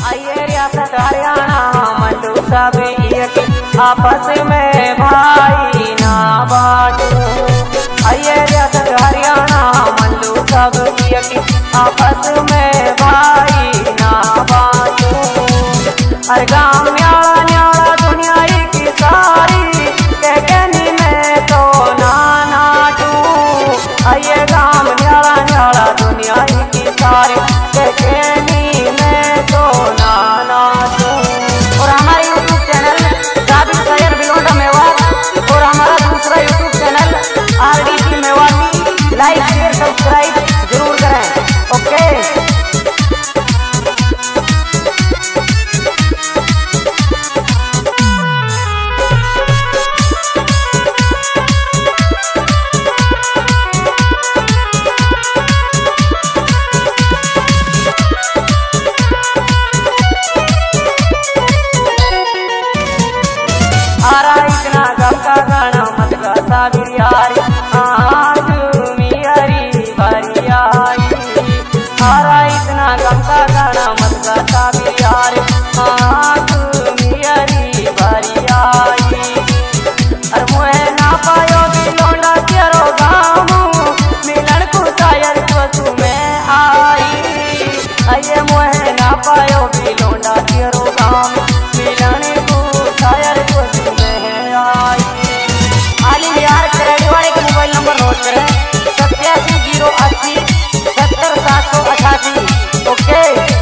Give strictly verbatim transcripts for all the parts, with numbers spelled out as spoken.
आइए रियासत हरियाणा मंडू सब एक आपस में भाई ना बाटू। आइए रियासत हरियाणा मंडू सब एक आपस में भाई ना बाटू। हर गाँव न्याला न्याला दुनिया की सारी कहनी में तो ना नाटू। आइए गाँव न्याला न्याला दुनिया की सारी कहनी में तो ना नाटू। और हमारे यूट्यूब चैनल साबिर सैयद बिलोंडा मेवात और हमारा दूसरा YouTube channel R D C Mewati like share subscribe जरूर करें। ओके इतना गम का गाना मत गा साबिर यारी आज मेरी बारी आई। हारा इतना गम का गाना मत गा साबिर यारी आज मेरी बारी आई। अरे मुझे ना पायो बिलोंडा तेरो गाँव मिलन को शायर तो तुम्हें आई। अये मुझे ना पायो बिलोंडा तेरो गाँव मिलन को शायर तो आलिम यार करेड़ी वाले का मोबाइल नंबर नोट करें सत्यासी जीरो अस्सी सत्तर सात सौ अठासी। ओके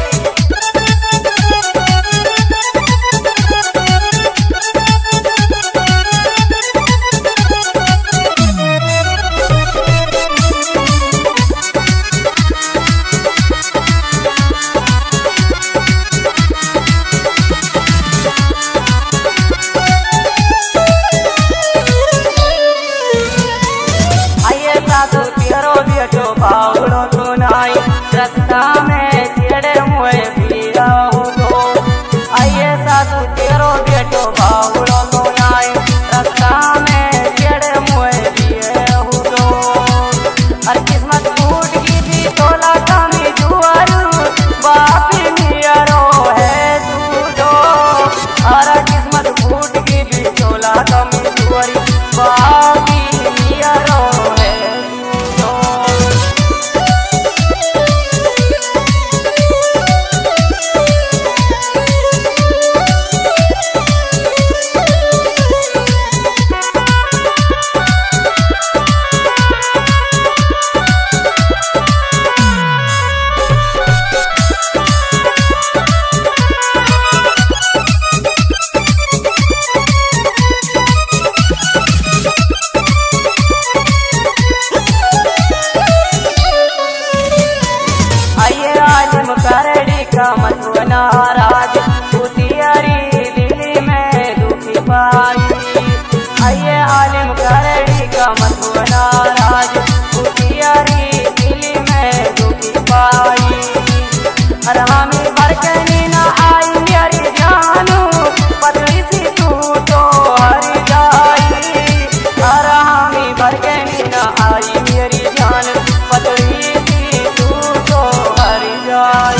बावड़ो तो नाई रस्ता में चेड़े मुए पिया हो गो। आइए सासू तेरो बेटो बावड़ो तो नाई रस्ता में चेड़े मुए पिए हो गो। हर किस्मत फूट की थी तोला कमी जुआरू बाप नियरो है तू। हर किस्मत फूट की थी तोला कमी जुआरी बाप नियरो है। करेड़ी का मत नाराज उतियारी दिल्ली में दुखी पाई। आइए आलिम करेड़ी का मत नाराज उतियारी दिल्ली में दुखी पाई। अरे हमें भरकनी ना आई मेरी जानू पतली सी तू तो हर जाई। अरे हमें भरकनी ना आई मेरी जान पतली सी तू तो हर जाई।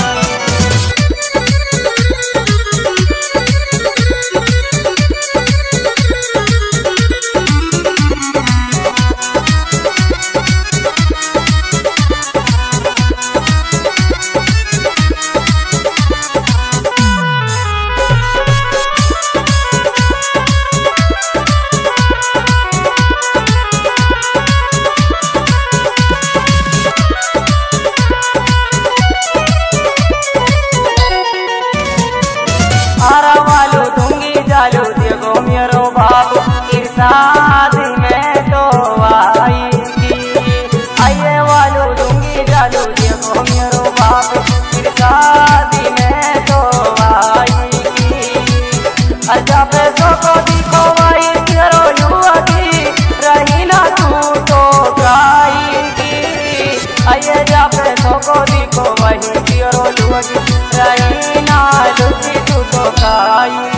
जालू देखो मेरो बाप इरशाद में तो आएगी। आइए वालू दूंगी जालू देखो मेरो बाप इरशाद में तो आएगी। अच्छा पैसों को दिखो भाई तेरो युवती रही ना तू तो गाएगी। आइए जा पैसों को दिखो वही तेरो युवती रही ना लुची तू तो गाएगी।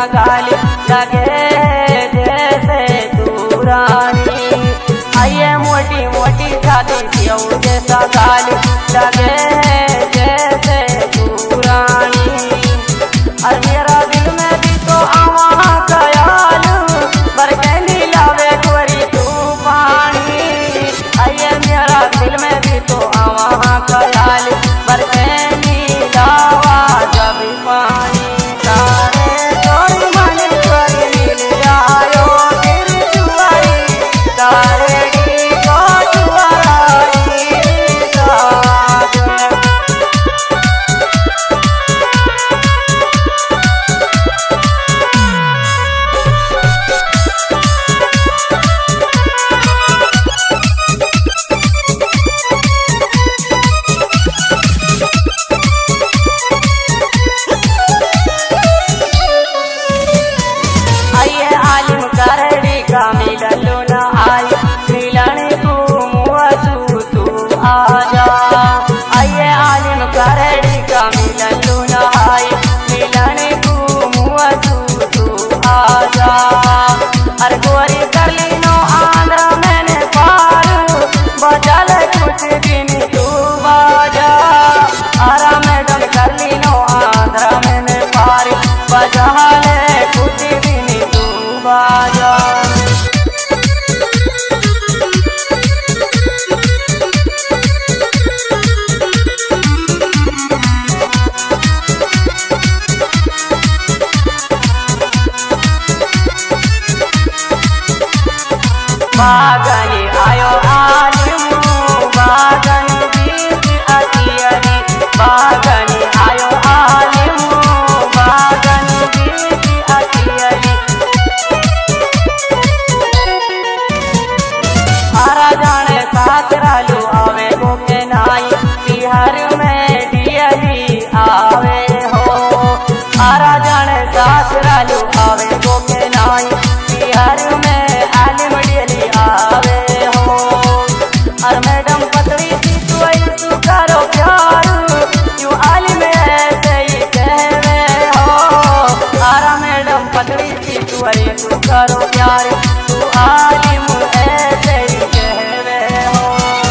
गाली लगे जैसे दूरानी। आइए मोटी मोटी छाती सेव जैसा गाली लगे जैसे दूरानी। और मेरा दिल में भी तो आवा ख्याल भर के नीलावे गोरी तू पानी। आइए मेरा दिल में भी तो आवा ख्याल भर के नीलावा जब पानी। तारे तोरी मन तोरी नील आयो फिर जुआरी तारे डी को जुआरी साथ। आइए आलिम करड़ी का मिलन न आई मिलन तू मुआसू तू आजा। आइए आलिम करड़ी का मिलन न आई मिलन तू मुआसू तू आजा। अरे गोरी कर ली नो आंध्र मैंने पार बजल कुछ दिन तू बाजा। आरा मैडम कर ली नो आंध्र मैंने पार बजल कुछ दिन तू बाजा। बागनी आयो आलिम बागन बीच अतियरी। बागनी आयो आलिम बागन बीच अतियरी। आरा जाने सासरालू आवे गो के नाई बिहार में डियली आवे हो। आरा जाने सासरालू आवे गो के नाई बिहार में आलिम डियली आवे हो। और मैडम पतली सी तू ऐसू करो प्यार क्यों आलिम ऐसे ही कहवे हो। आरा मैडम पतली सी तू ऐसू करो प्यार तू आलिम ऐसे ही कहवे हो।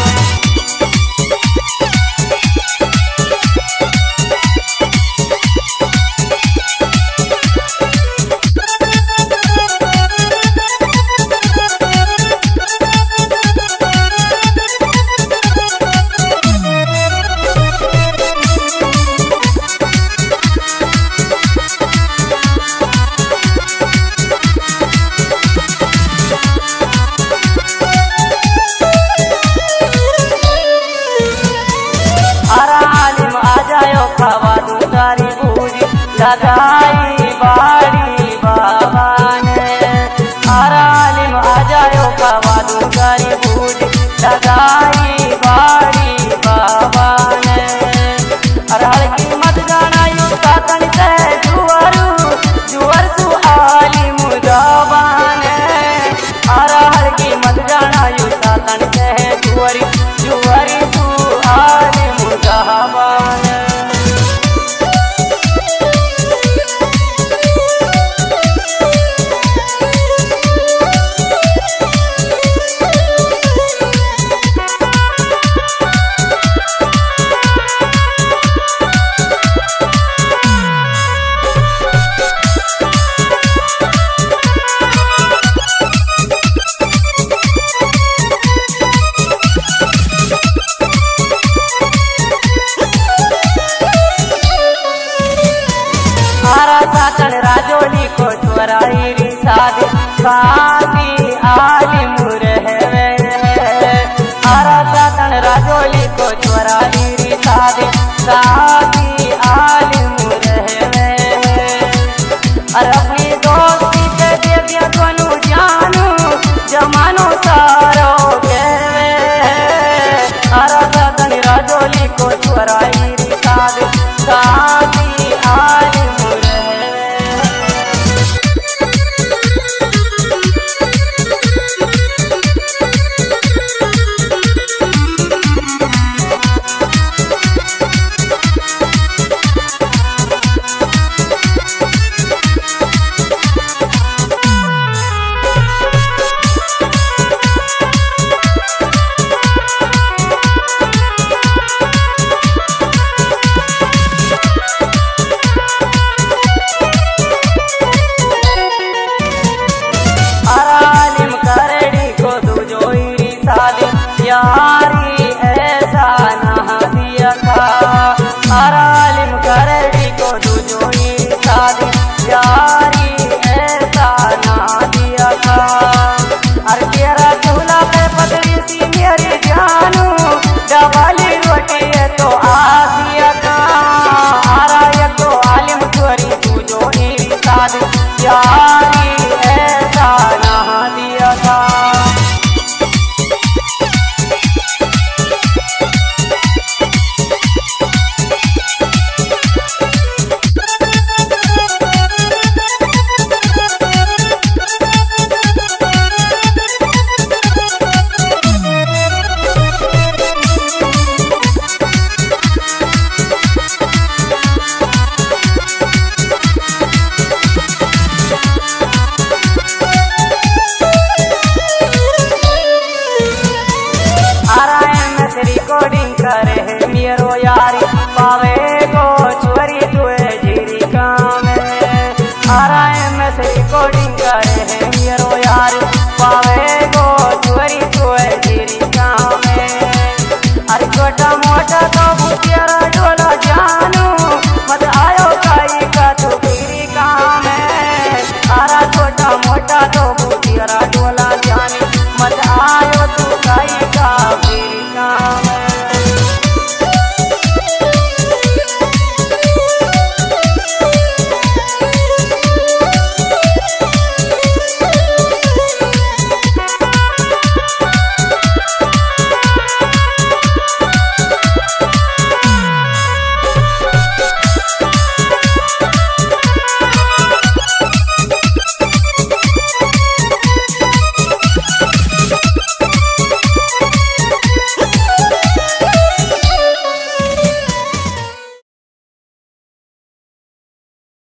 आरा आलिम आ जायो खावा दूधारी बूझी लगाई बाड़ी बाबा ने। आरा आलिम आ जायो खावा दूधारी बूझी लगाई बाड़ी बाबा ने। और हल्की मत जाना यू सातन से जुआरू जुआर तू आलिम दावा ने। आरा हल्की मत जाना यू सातन से जुआरी जुआरी तू आलिम दावा ने। आरा सातन राजोली को छोराई री शादी शादी आलिम रहवे। आरा सातन राजोली को छोराई री शादी शादी आलिम रहवे। और अपनी दोस्ती के देविया कोनु जानू जमानो सारो कहवे। आरा सातन राजोली को छोराई री शादी शादी आलिम प्यारी